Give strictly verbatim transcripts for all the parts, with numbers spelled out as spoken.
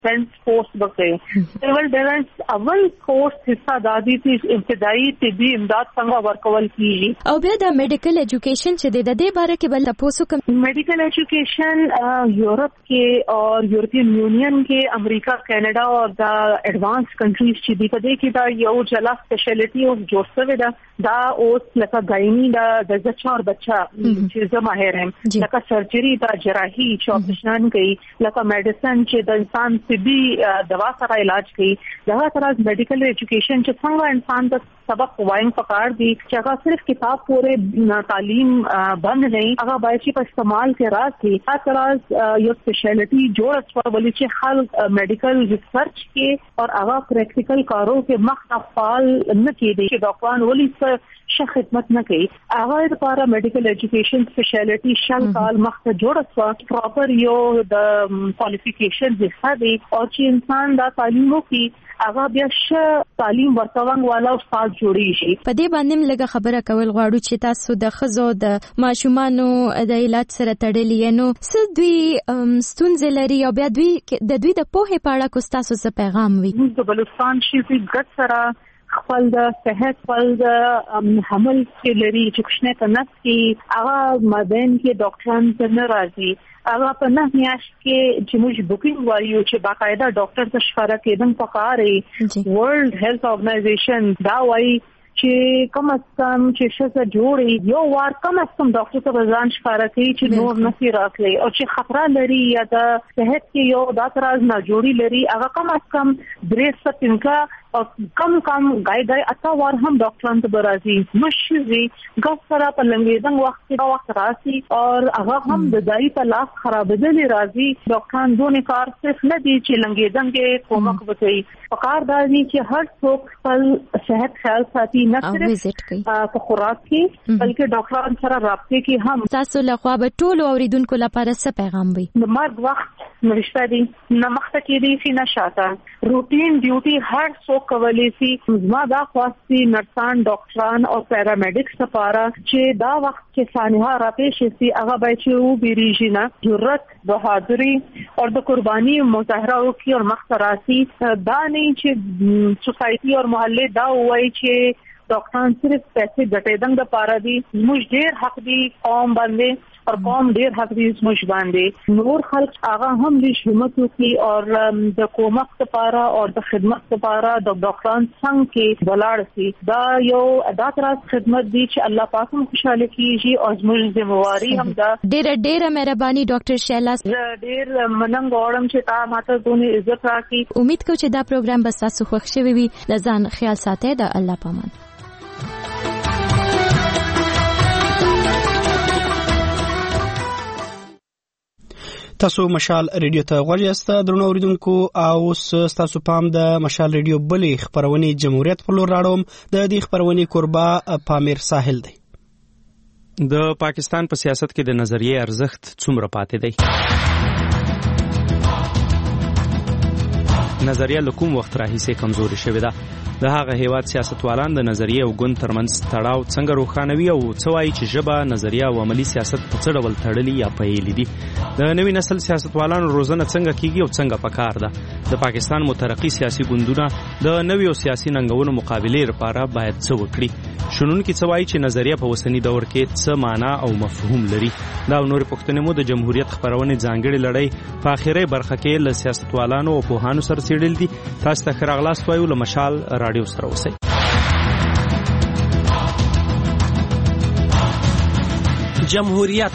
ډیفنس فورس وکړي. سیول ډیفنس اول فورس حصہ دادی چې ابتدایي طبي امداد څنګه ورکول کیږي. او بیا د میډیکل ایجوکیشن چې د دې باره کې بل تاسو کوم میډیکل ایجوکیشن یورپ کې او یورپین یونین کې امریکا کینیډا او د ایڈوانس کنټریز چې دی په دې کې دا یو جلا سپیشلیټي او جوړ شوی دا دا اوس لکه غاینی دا د ځچا او بچا چې زما هرم لکه سرجری دا جراحي چې اپریشن کوي لکه میډیسن چې د انسان طبي دوا سره علاج کوي. دا سره میډیکل ایجوکیشن چې څنګه انسان د سبق وایم پکار دی چې هغه صرف کتاب پورې تعلیم بند نه هغه باید چې په استعمال کې راځي. هر طرح یو سپیشلیټي جوړ شو ولې چې خلک میډیکل ریسرچ کې او هغه پریکټیکل کارو کې مخ فعال نه کېدي چې ډاکټران ولې ښه خدمت نه کوي. هغه لپاره میډیکل ایجوکیشن سپیشلیټي شل کال مخته جوړ شو پراپر یو د کوالیفیکیشن ځخه دی او چې انسان دا تعلیم وکړي هغه بیا ښه تعلیم ورکوونکی والا استاد جوړی شي. په دې باندې لږه خبره کول غواړو چې تاسو د خزو د ماشومانو د علاج سره تړلې نو څه دوی ستونزې لري او بیا دوی د دوی د پوهې په اړه کو تاسو څه پیغام وي؟ د بلوچستان شي ګټ سره خپل د صحت خپل د حمل کې لري چې کوښنه تنس کې هغه مابین کې ډاکټران څنګه راځي هغه په نه میاشت کې چې موږ بوکینګ وایو چې باقاعده ډاکټر ته ښکارا کېدم پکاره ورلد هیلث اورګنایزیشن دا وایي چې کوم کم چې څه جوړي یو وار کوم کم ډاکټر ته ځان ښکارا کوي چې نور نسی راکلي او چې خطر لري یا د صحت کې یو دا تراز نه جوړي لري هغه کوم کم درې سپینکا او کم کم غای غای اته وار هم ډاکټران ته برازي مشوي ګس سره په لنګیدنګ وخت کې وخت راسي او هغه هم د ځای په لاس خرابېدل راځي. ډاکټران دونه کار صرف نه دي چې لنګیدنګ کې کومک وکړي فقار دازي چې هر څوک خپل صحت خیال ساتي نه صرف په خوراک کې بلکې ډاکټران سره رابطه کې هم. تاسو له خوا به ټول اوریدونکو لپاره څه پیغام وي؟ د مرګ وخت نشته دي نه مخته کې دي چې نه شاته روټین ډیوټي هر څوک کولی شي. زما دا خواستی نرسان ډاکټران او پیرامیډیکس لپاره چې دا وخت کې سانحه راپېښ شي هغه باید چې و بیریږي نه جرأت بهادری او د قرباني مظاهره وکړي او مخته راسي. دا نه چې سوسایټي او محله دا وایي چې ډاکټران صرف پیسې ګټېدنګ لپاره دي. موږ ډېر حق دي قوم باندې اور قوم ډیر حق دې زموږ باندې نور خلک هغه هم دې همت وکړي او د کومک لپاره او د خدمت لپاره د ډاکټران څنګه کې ولاړ شي. دا یو ادا تر خدمت دی چې الله پاک هم خوشاله کیږي او زموږ ذمہواری هم ده. ډیر ډیر مهرباني ډاکټر شیلا ډیر مننه غواړم چې تا ماته دونه عزت راکړي. امید کوم چې دا پروګرام به تاسو خوښ شوي وي. د ځان خیال ساتئ. د الله پامان. تاسو مشال ریډیو ته غوږ یاست درنو اوریدونکو او تاسو پام د مشال ریډیو بلې خبرونه جمهوریت په لور راړوم. د دې خبرونه قربا پامیر ساحل دی. د پاکستان په سیاست کې د نظریه ارزښت څومره پاتې دی؟ نظریه له کوم وخت راهیسې کمزوري شوې ده؟ د هغه هیواد سیاستوالان د نظریه او ګوند ترمنځ تړاو څنګه روښانوي او څه وایي چې ژبه نظریه او عملی سیاست په څه ډول تړلي یا پیلي دي؟ د نوي نسل سیاستوالانو روزنه څنګه کیږي او څنګه پکار ده؟ د پاکستان مترقي سیاسي ګوندونه د نویو سیاسي ننګونو مقابلې لپاره باید څه وکړي؟ شنونکي څه وایي چې نظریه په اوسني دور کې څه معنا او مفهوم لري؟ دا نور پوښتنې مو د جمهوریت خبرونه ځانګړي لړۍ په اخیری برخه کې له سیاستوالانو او پوهانو سره څېړل دي. تاسو ته ښه راغلاست وایو. له مشال رادیو سره اوسئ. جمهوریت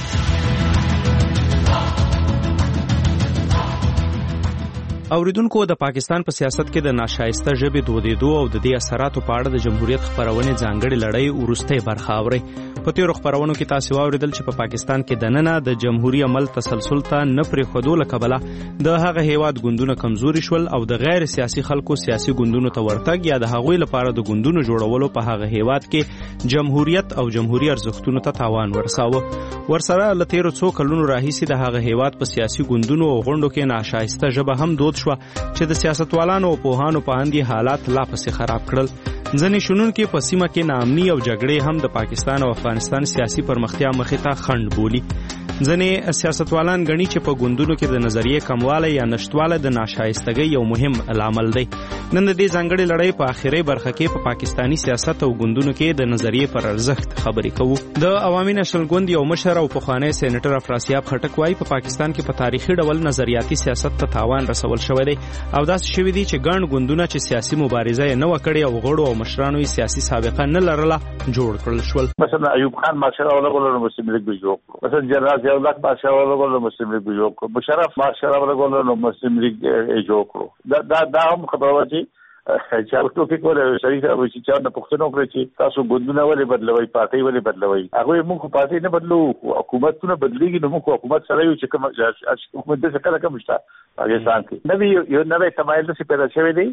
اوریدونکو د پاکستان په سیاست کې د ناشایسته ژبې دودېدو او د دې اثراتو په اړه د جمهوریت خبرونه ځانګړي لړۍ وروستۍ برخه اوري. په تیرو خبرونو کې تاسو واوریدل چې په پاکستان کې د نننه د جمهوریت عمل تسلسل ته نه پرېښودو له کبله د هغه هیواد ګوندونه کمزوري شول او د غیر سیاسي خلکو سیاسي ګوندونو ته ورتګ یا د هغوی لپاره د ګوندونو جوړولو په هغه هیواد کې جمهوریت او جمهوریت ارزښتونو ته تاوان ورساوه. ورسره له تیرو څو کلونو راهیسې د هغه هیواد په سیاسي ګوندونو او غونډو کې ناشایسته ژبه هم دود شو چې د سیاستوالانو او پوهانو په اندي حالات لا پسې خراب کړل. ځنې شنونکي په سیمه کې ناامني او جګړې هم د پاکستان او افغانستان سیاسي پرمختیا مخې ته خنډ بولي. ځنې سیاستوالان غني چې په ګوندونو کې د نظریه کمواله یا نشټواله د ناشایستګۍ یو مهم عامل دی. نن د دې ځانګړي لړۍ په اخیری برخه کې په پاکستانی سیاست او ګوندونو کې د نظریه پر ارزښت خبرې کوو. د عوامي نېشنل ګوند یو مشر او پخوانی سېنیټر افراسیاب خټک وايي په پاکستان کې په تاریخي ډول نظریاتي سیاست ته تاوان رسول شوی دی او داسې شوی دی چې ګڼ ګوندونه چې سیاسي مبارزه یې نه وکړي او غړو او مشرانو یې سیاسي سابقه نه لرله جوړ کړل شول. مثلا ایوب خان ماشاءالله ولګول مسلم لیگ جوړ کړ. مثلا جنرال ضیاء الله ماشاءالله ولګول مسلم لیگ جوړ کړ. مشرف ماشاءالله ولګول مسلم لیگ جوړ کړ. دا دا دا هم خبره و چې چې تاسو کې کوله شریف او چې چا نه پښتنو کړی چې تاسو ګوندونه ولې بدلوي پارټي ولې بدلوي. هغه موږ پارټي نه بدلو حکومتونه بدلېږي نو موږ حکومت سره یو چې کوم حکومت د څه کله کوم شته پاکستان کې نوی یو نوی تمایل څه پیدا شوی دی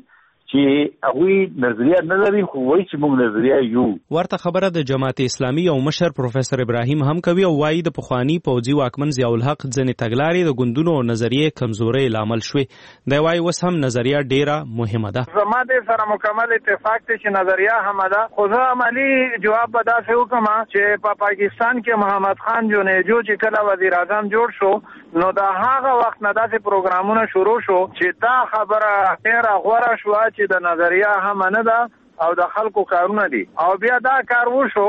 چې هغه نظریه نه لري خو وایي چې موږ نظریه یو. ورته خبره د جماعت اسلامي او مشر پروفیسور ابراهیم هم کوي او وايي د پخوانی پوځي واکمن ضیاء الحق ځنې تګلارې د ګوندونو او نظریه کمزوري لامل شوي. دی وايي اوس هم نظریه ډیره مهمه ده. زما د سره مکمل اتفاق دی چې نظریه هم ده خو زه عملی جواب به داسې وکم چې په پا پاکستان کې محمد خان جونیجو چې کله وزیر اعظم جوړ شو نو دا هغه وخت نه داسې پروګرامونه شروع شو چې دا خبره ډیره غوره شو چې د نظریه هم نه ده او د خلکو کارونه دي او بیا دا کار وشو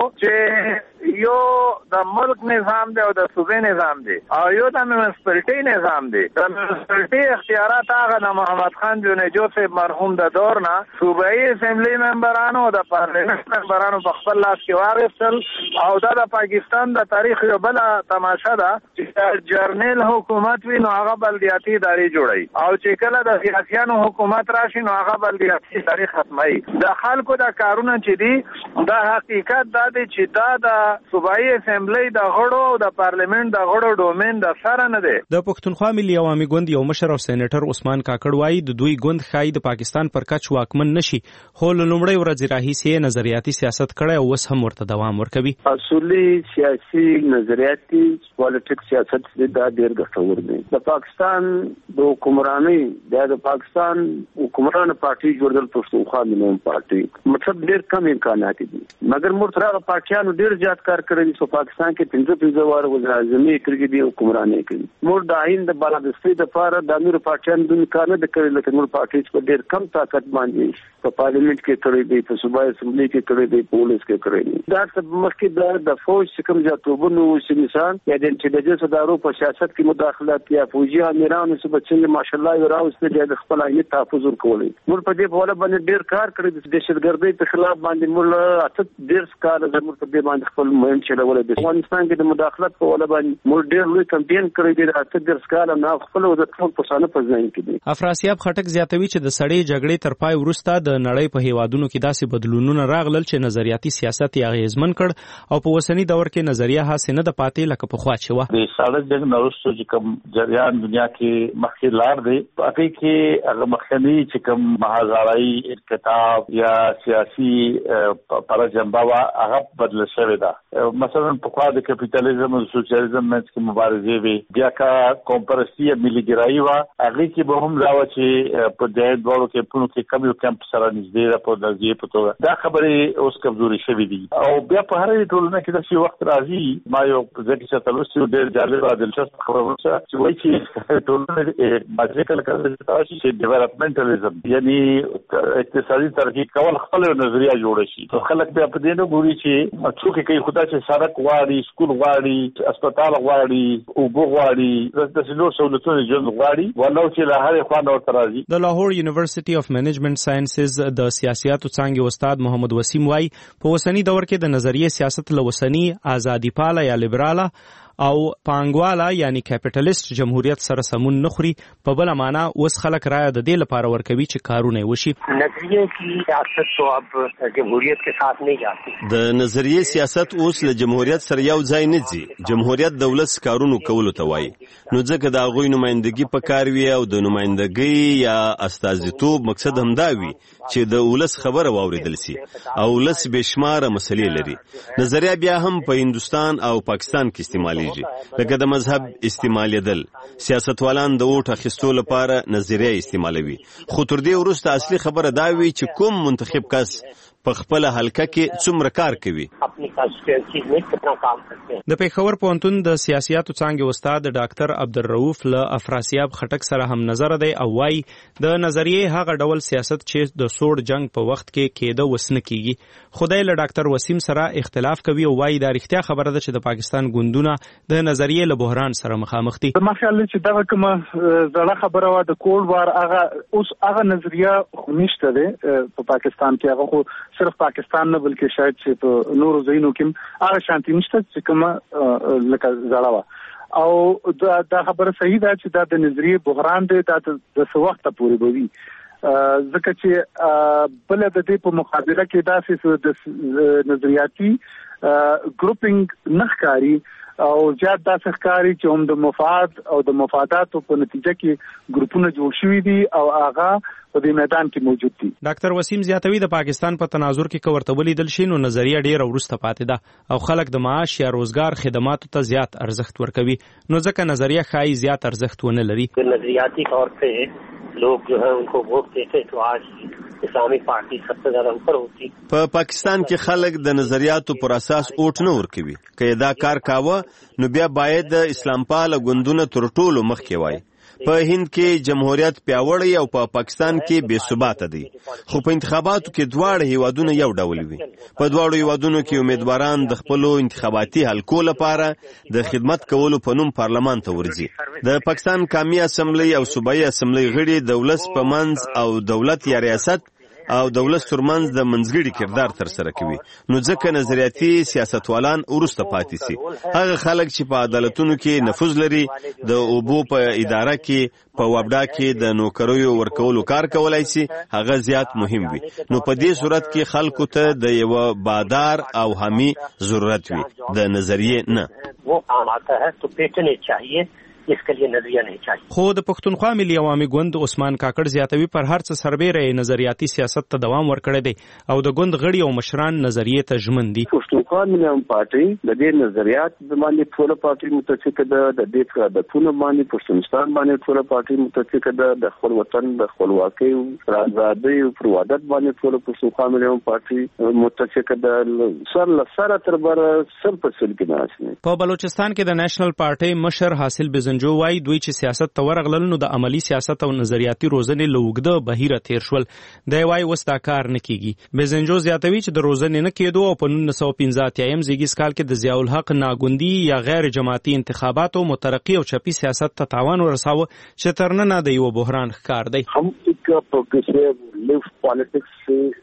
چې یو د ملک نظام دی او د صوبې نظام دی او یو د میونسپلټي نظام دی. د میونسپلټي اختیارات هغه د محمد خان جونیجو صاحب مرحوم د دور نه صوبایي اسمبلی ممبرانو او د پارلیمنت ممبرانو په خپل لاس کې واغستل او دا د پاکستان د تاریخ یو بل تماشه ده چې جرنیل حکومت وي نو هغه بلدیاتي ادارې جوړي او چې کله د سیاسيانو حکومت راشي نو هغه بلدیاتي ادارې ختمي. د خلکو دا کارونه چې دي دا حقیقت دا دی چې دا د صوبایي اسمبلی د غړو او د پارلیمنت د غړو ډومین د سره نه دی. د پښتونخوا ملي عوامي ګوند یو مشر او سېنیټر عثمان کاکړ وايي د دوی ګوند خای د پاکستان پر کچ واکمن نشي خو لومړی ورځ راهیسې نظریاتي سیاست کړي او اوس هم ورته دوام ورکوي. اصولي سیاسي نظریاتي پالیټیک سیاست دا ډېر ګټور دی. د پاکستان د حکومرانۍ د پاکستان حکومران پارټي جوړول پښتونخوا ملي پارټي مطلب ډېر کم امکانات دي مګر مرترا پارټیانو ډېر زیات کار کړی چې پاکستان کې پنځه پنځه واره وزیر اعظم یې کړی دی حکومرانۍ کوي. مور د آئین د بالادستي د لپاره د نور پارټیانو د کار نه کړی لکه نور پارټیز په ډېر کم طاقت باندې په پارلیمنت کې کړی دی په صوبایي اسمبلی کې کړی دی پولیس کې کړی دی. دا مخکې د د فوج څخه ځاتوبونو چې مثال یا د انټيليجنس ادارو په سیاست کې مداخلت یا فوجي امیرانو چې بچنګ ماشاءالله راوستل د خپل عین تحفظ ورکولي. مور په دې په وړاندې باندې ډېر کار کړی د دهشتګردۍ په خلاف باندې مول اته ډېر کار زموږ په دې باندې خپل مهم چلول دي. افغانستان کې د مداخلت په وړاندې باندې مول ډېر لوی کمپاین کړی دی اته ډېر کار نه خپل د ټول پښانه په ځای کې دي. افراسیاب خټک زیاتوي چې د سړې جګړې تر پای وروسته د نړۍ په هیوادونو کې داسې بدلونونه راغلل چې نظریاتي سیاست یې اغیزمن کړ او په اوسنی دور کې نظریه هڅه نه د پاتې لکه په خوا چې و. د سړک جنگ نورستو چې کوم جریان دنیا کې مخکې لار دی پاتې کې هغه مخکنی چې کوم مهاجرای انقلاب یا سیاسي پر جنبه وا هغه بدل شوی دا. مثلا په خوا د کپټالیزم او سوشلیزم منځ کې مبارزه وی بیا کا کومپرستی ملي ګرایي وا هغه کې به هم راو چې په دې ډول کې په نو کې کم یو کم سره نږدې را په دځې په توګه دا خبرې اوس کمزوري شوې دي او بیا په هر ټولنه کې د شي وخت راځي ما یو ځکه چې تاسو ډېر جالب او دلچسپ خبره وکړه چې وایي چې ټولنه باندې کله کله تاسو چې ډیولپمنټالیزم یعنی اقتصادي ترقی کول خپل نظریه جوړ شي. خلک بیا په دې نه ګوري چې څوک کوي خدای چې سړک غواړي سکول غواړي هسپتال غواړي او بو غواړي د څلور سہولتونو جوړ غواړي ولو چې له هر خوا نور ترازي. د لاهور یونیورسيټي اف منیجمنت ساينسز د سیاستو څانګې استاد محمد وسیم وايي په وسنی دور کې د نظریه سیاست له وسنی ازادي پاله یا لیبراله او پانګواله یعنی کیپټالیست جمهوریت سره سمون نخوري په بل معنا اوس خلک رائے د دې لپاره ورکوي چې کارونه وشي. نظریه کی سیاست تو اب جمهوریت کے ساتھ نہیں جاتی. د نظریه سیاست اوس له جمهوریت سره یو ځای نه ځي. جمهوریت دولت کارونو کولو ته وایي نو ځکه دا غوي نمائندګي پکار وي او د نمائندګي یا استازیتوب مقصد هم دا وي چې د ولس خبره واوریدل شي او ولس بشماره مسلې لري. نظریه بیا هم په هندستان او پاکستان کې استعمالي لکه د مذهب استعمالیدل سیاستوالان د ووټ اخیستو لپاره نظریه استعمالوي خو تر دې وروسته اصلي خبره دا وي چې کوم منتخب کس په خپل حلقه کې څومره کار کوي. د پیښور پوهنتون د سیاسياتو څانګې استاد ډاکټر عبدالرؤف له افراسیاب خټک سره هم نظر دی او وايي د نظریې هغه ډول سیاست چې د سوړ جنگ په وخت کې کېده وسنه کیږي. خدای له ډاکټر وسیم سره اختلاف کوي او وايي دا رښتیا خبره ده چې د پاکستان ګوندونه د نظریې له بحران سره مخامخ دي. ما خیال چې دا کومه زړه خبره و د کول وار هغه اوس هغه نظریه خو نشته ده په پاکستان کې. هغه خو صرف پاکستان نه بلکې شاید چې په نورو ځایونو کې هغه شانتي نشته چې کومه لکه زړه و او دا, دا خبره صحیح ده چې دا د نظریې بحران دی دا د څه وخت پورې به وي ځکه چې بل د دې په مقابله کې داسې د نظریاتي ګروپینګ نخکاری او زیات داسې ښکاری چې هم د مفاد او د مفاداتو په نتیجه کې ګروپونه جوړ شوي دي او هغه په دې میدان کې موجود دي. ډاکټر وسیم زیاتوي د پاکستان په تناظر کې کورته ولیدل شي نو نظریه ډیره ورسته پاتې ده او خلک د معاش یا روزګار خدماتو ته زیات ارزښت ورکوي نو ځکه نظریه خای زیات ارزښت ونه لري. نظریاتی طور په लोग जो है उनको वोट देते तो आज اسلامي پارټي सबसे زیاده اوپر ہوتی. په پاکستان کې خلک د نظریاتو پر اساس ووټ نه ورکوي. که دا کار کاوه نو بیا باید د اسلام پاله ګوندونه تر ټولو مخکې وای. په هند کې جمهوریت پیاوړی او په پاکستان کې بې ثباته دی. خو په انتخاباتو کې دواړه هیوادونه یو ډول وي. په دواړو هیوادونو کې امیدواران د خپلو انتخاباتي حلقو لپاره د خدمت کولو په نوم پارلمان ته ورځي. د پاکستان قومي اسمبلی او صوبایي اسمبلی غړي د ولس په منځ او دولت یا ریاست او دولت ترمنځ د منځګړي کردار تر سره کوي نو ځکه نظریاتي سیاستوالان ورسته پاتې سي. هغه خلک چې په عدالتونو کې نفوذ لري د اوبو په اداره کې په وابډا کې د نوکریو ورکولو کار کولای سي هغه زیات مهم وي. نو په دې صورت کې خلکو ته د یو بادار او حامی ضرورت وي د نظریې نه. वो आम आता है तो बेचने चाहिए इसके लिए नजरिया नहीं चाहिए. خو د پښتونخوا ملي عوامي ګوند عثمان کاکړ زیاتوي پر هر څه سربېره نظریاتي سیاست ته دوام ورکړی دی او د ګوند غړي او مشران نظریې ته ژمن دي. پښتونخوا ملي عوامي پارټي د دې نظریات باندې ټول پارټي متفق ده. د دې څخه د ټول باندې پښتونستان باندې ټول پارټي متفق ده. د خپل وطن د خپلواکۍ او آزادۍ او پروادت باندې ټول پښتونخوا ملي عوامي پارټي متفق ده. سر له سره تر بر سر په سر کې ناشنه. په بلوچستان کې د نېشنل پارټي مشر حاصل بزن جو وای دوی چې سیاست ته ورغلل نو د عملی سیاست او نظریاتي روزنې لوګده بهیره تیر شول. دی وای وس دا کار نه کیږي. بزنجو زیاتوي چې د روزنې نه کېدو او په نولس سوه پنځه اتیا زیږیز کال کې د ضیاء الحق ناګوندي یا غیر جماعتي انتخاباتو مترقي او چپی سیاست ته تاوان ورساوه چې تر نن د یو بحران ښکار دی. هم یک پروګریسیو لیفت پالیټکس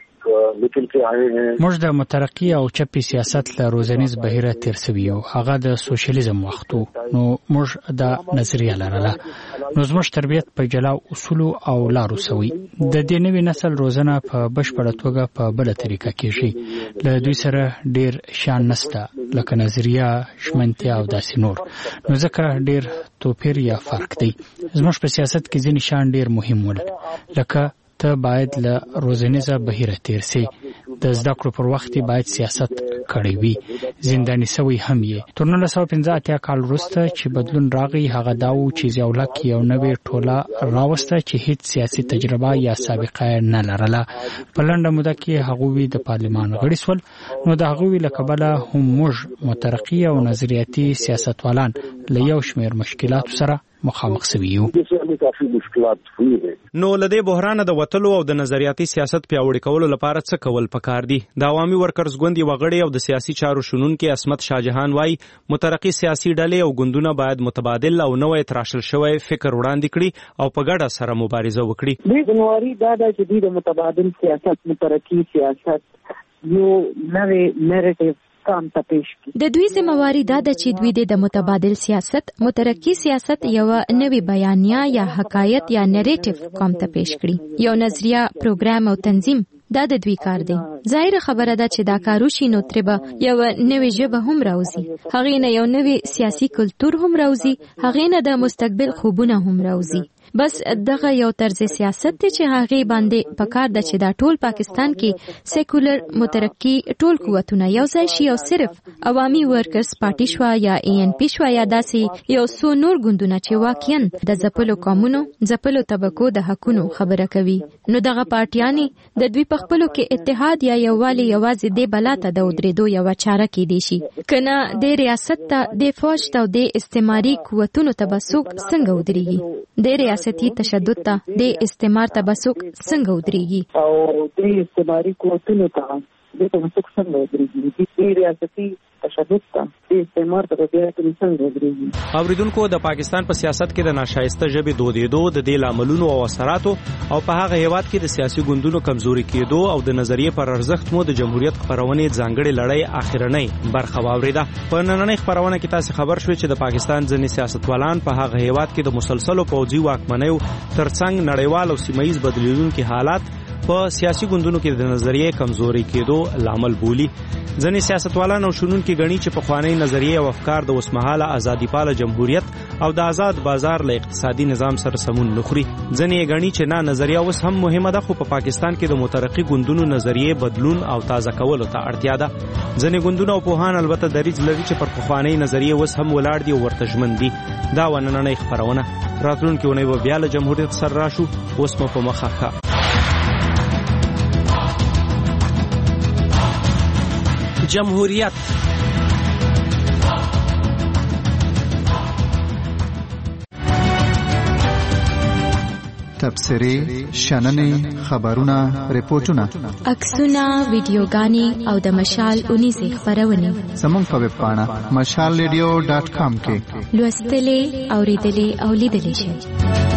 موږ د مترقي او چپی سیاست له روزنیز بهیره تیر سوي یو. هغه د سوشلیزم وختو نو موږ د نظریه لرله نو زموږ تربیت په جلا اصول او لارو سوي. د دې نوي نسل روزنه په بشپړه توګه په بل طریقه کېږي. له دوی سره ډیر شان نسته لکه نظریه شمنتیا او داسې نور نو ځکه ډیر توپیر یا فرق دی. زموږ په سیاست کې ځینې شان ډیر مهم ول لکه ته باید له روزنیزه بهیره تیر سي. د زده کړو پر وخت باید سیاست کړی وي. زنداني سوی هم یې. تر نولس سوه پنځه اتیا کال وروسته چې بدلون راغی هغه دا و چې ضیاء الحق یو نوې ټوله راوسته چې هیڅ سیاسي تجربه یا سابقه نه لرله. په لنډه موده کې هغوی د پارلمان غړي سول نو د هغوی له کبله هم موږ مترقي او نظریاتي سیاستوالان له یو شمېر مشکلاتو سره مخامخ سوي یو. نو لدې بحران د وتلو او د نظریاتي سیاست پیاوړي کولو لپاره څه کول پکار دي؟ د عوامي ورکرز ګوند یو غړی او د سیاسي چارو شنونکي عصمت شاه جهان وايي مترقي سیاسي ډلې او ګوندونه باید متبادل او نوې تراشل شوی فکر وړاندې کړي او په ګډه سره مبارزه وکړي. د جنوري دا د د متبادل سیاست مترقي سیاست یو نوې نریټیو د دوی ذمہواری دا ده چې دوی د متبادل سیاست مترقي سیاست یو نوې بیانیه یا حکایت یا نریټیو قوم ته پیش کړي. یو نظریه پروګرام او تنظیم دا د دوی کار دی. ظاهر خبره ده چې دا کار وشي نو ترې یو نوې ژبه هم راوځي. هغې نه یو نوې سیاسي کلتور هم راوځي. هغې نه د مستقبل خوبونه هم راوځي. بس دغه یو طرز سیاست ته چې هغه باندې پکار د چې دا ټول پاکستان کې سیکولر مترقی ټول قوتونه یو ځای شي او صرف عوامي ورکرز پارټي شو یا ای ان پی شو یا داسې یو څو نور ګوندونه چې واقعا د ځپلو قومونو ځپلو طبقو د حقونو خبره کوي نو دغه پارټیانې د دوی په خپلو کې اتحاد یا یووالي یوازې د بلاته د ودرېدو یو چاره کې دي شي کنه د ریاست ته د فوج ته د استعماري قوتونو تبسوک څنګه ودرېږي د ریاستي تشدد ته د استعمار تبسوک څنګه ودرېږي او د استعماري قوتونو ته د تبسوک څنګه ودرېږي د ریاستي تشدد ته د استعمار ته بیا څنګه ودرېږي. اوریدونکو د پاکستان په سیاست کې د ناشایسته ژبې دودېدو د دې لاملونو او اثراتو او په هغه هیواد کې د سیاسي ګوندونو کمزوري کېدو او د نظریې پر ارزښت مو د جمهوریت خبرونه ځانګړې لړۍ اخیرنۍ برخه واوریده. په نننۍ خبرونه کې تاسو خبر شوي چې د پاکستان ځینې سیاستوالان په هغه هیواد کې د مسلسلو پوځي واکمنیو ترڅنګ نړیوال او سیمایي بدلیدونکو حالات په سیاسي ګوندونو کې د نظریې کمزوري کېدو لامل بولی. ځینې سیاستوالان او شنونکي غني چې په خوانی نظریې او افکار د وسمحاله ازادي پاله جمهوریت او د آزاد بازار له اقتصادي نظام سره سمون نخري. ځینې غني چې نه نظریه اوس هم مهمه ده خو په پاکستان کې د مترقي ګوندونو نظریې بدلون او تازه کولو ته اړتیا ده. ځینې ګوندونه او پوهان البته دریځ لري چې پر خوانی نظریې اوس هم ولاړ دي او ورته ژمن دي. دا ونننۍ خبرونه راتلونکي اونۍ به بیا له جمهوریت سره راشو. اوس مو په مخه ښه جمهوریت تبصرې شننې خبرونه ریپورتونه عکسونه ویډیوګانې او د مشال اونیزه خبرونه زموږ په ویب پاڼه مشال ریډیو ډاټ کام کې لوستلې اوریدلې او لیدلې شئ.